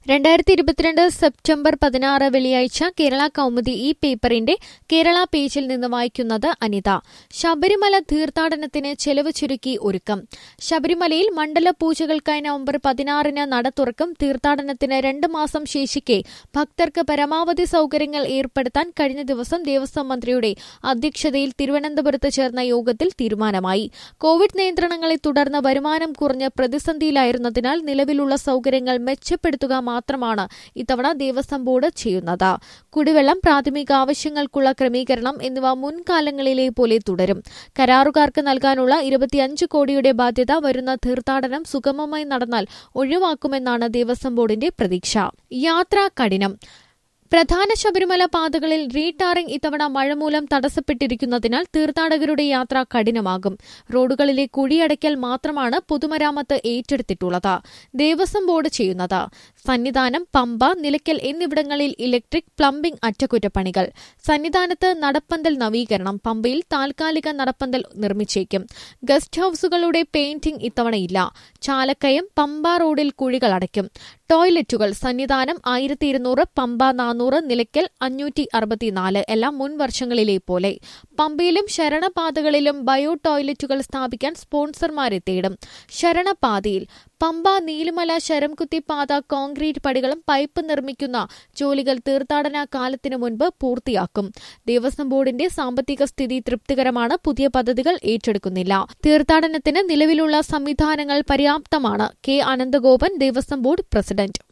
2022 September 16 വെള്ളിയാഴ്ച കേരള കൗമുദി ഈ പേപ്പറിന്റെ കേരള പേജിൽ നിന്ന് വായിക്കുന്നത് അനിത. ശബരിമല തീർത്ഥാടനത്തിന് ചെലവ് ചുരുക്കി ഒരുക്കം. ശബരിമലയിൽ മണ്ഡല പൂജകൾക്കായി നവംബർ 16-ന് നട തുറക്കും. തീർത്ഥാടനത്തിന് 2 മാസം ശേഷിക്കെ ഭക്തർക്ക് പരമാവധി സൌകര്യങ്ങൾ ഏർപ്പെടുത്താൻ കഴിഞ്ഞ ദിവസം ദേവസ്വം മന്ത്രിയുടെ അധ്യക്ഷതയിൽ തിരുവനന്തപുരത്ത് ചേർന്ന യോഗത്തിൽ തീരുമാനമായി. കോവിഡ് നിയന്ത്രണങ്ങളെ തുടർന്ന് വരുമാനം കുറഞ്ഞ് പ്രതിസന്ധിയിലായിരുന്നതിനാൽ നിലവിലുള്ള സൌകര്യങ്ങൾ മെച്ചപ്പെടുത്തുക മാത്രമാണ് ഇത്തവണ ദേവസ്വം ബോർഡ് ചെയ്യുന്നത്. കുടിവെള്ളം, പ്രാഥമിക ആവശ്യങ്ങൾക്കുള്ള ക്രമീകരണം എന്നിവ മുൻകാലങ്ങളിലെ പോലെ തുടരും. കരാറുകാർക്ക് നൽകാനുള്ള 25 കോടിയുടെ ബാധ്യത വരുന്ന തീർത്ഥാടനം സുഗമമായി നടന്നാൽ ഒഴിവാക്കുമെന്നാണ് ദേവസ്വം ബോർഡിന്റെ പ്രതീക്ഷ. യാത്ര കഠിനം. പ്രധാന ശബരിമല പാതകളിൽ റീടാറിംഗ് ഇത്തവണ മഴ മൂലം തടസ്സപ്പെട്ടിരിക്കുന്നതിനാൽ തീർത്ഥാടകരുടെ യാത്ര കഠിനമാകും. റോഡുകളിലെ കുഴിയടയ്ക്കൽ മാത്രമാണ് പൊതുമരാമത്ത് ഏറ്റെടുത്തിട്ടുള്ളത്. ദേവസ്വം ബോർഡ് ചെയ്യുന്നത് സന്നിധാനം, പമ്പ, നിലയ്ക്കൽ എന്നിവിടങ്ങളിൽ ഇലക്ട്രിക്, പ്ലംബിംഗ് അറ്റകുറ്റപ്പണികൾ. സന്നിധാനത്ത് നടപ്പന്തൽ നവീകരണം. പമ്പയിൽ താൽക്കാലിക നടപ്പന്തൽ നിർമ്മിച്ചേക്കും. ഗസ്റ്റ് ഹൌസുകളുടെ പെയിന്റിംഗ് ഇത്തവണയില്ല. ചാലക്കയം, പമ്പ റോഡിൽ കുഴികൾ അടയ്ക്കും. ടോയ്ലറ്റുകൾ സന്നിധാനം 1200, പമ്പ 400, നിലയ്ക്കൽ 564, എല്ലാം മുൻ വർഷങ്ങളിലെ പോലെ. പമ്പയിലും ശരണപാതകളിലും ബയോ ടോയ്ലറ്റുകൾ സ്ഥാപിക്കാൻ സ്പോൺസർമാരെ തേടും. ശരണപാതയിൽ പമ്പ നീലിമല ശരംകുത്തി പാത കോൺക്രീറ്റ് പടികളും പൈപ്പ് നിർമ്മിക്കുന്ന ജോലികൾ തീർത്ഥാടന കാലത്തിനു മുൻപ് പൂർത്തിയാക്കും. ദേവസ്വം ബോർഡിന്റെ സാമ്പത്തിക സ്ഥിതി തൃപ്തികരമാണ്. പുതിയ പദ്ധതികൾ ഏറ്റെടുക്കുന്നില്ല. തീർത്ഥാടനത്തിന് നിലവിലുള്ള സംവിധാനങ്ങൾ പര്യാപ്തമാണ്. K Ananthagopan, Devaswom board president.